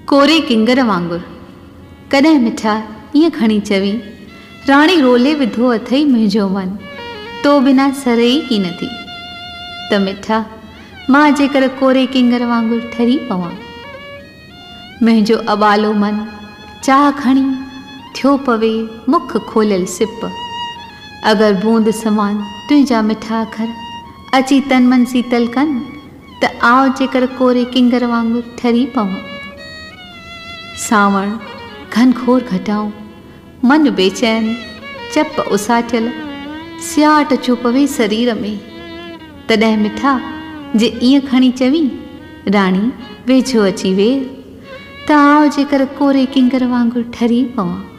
कोरे किंगर वांगुर कॾहिं मिठा ईअं खणी चवी, राणी रोले विधो अथई मुंहिंजो मन, तो बिना सरे ई की नथी। त मिठा मां जेकर कोरे किंगर वांगुर ठरी पवां, मुंहिंजो अबालो मन चाह खणी थियो पवे मुख खोलियल सिप। अगर बूंद समान तुंहिंजा मिठा अखर अची तन मन सीतल कन, त आओ जेकर कोरे किंगर वांगुर ठरी पवां। सावण घनघोर घटाऊं मन बेचैन चप उसाटियल, सियाट अचो पवे शरीर में। तॾहिं मिठा जे ईअं खणी चवी, राणी वेझो अची वेर, त आओ जेकर कोरे किंगर वांगुर ठरी पवां।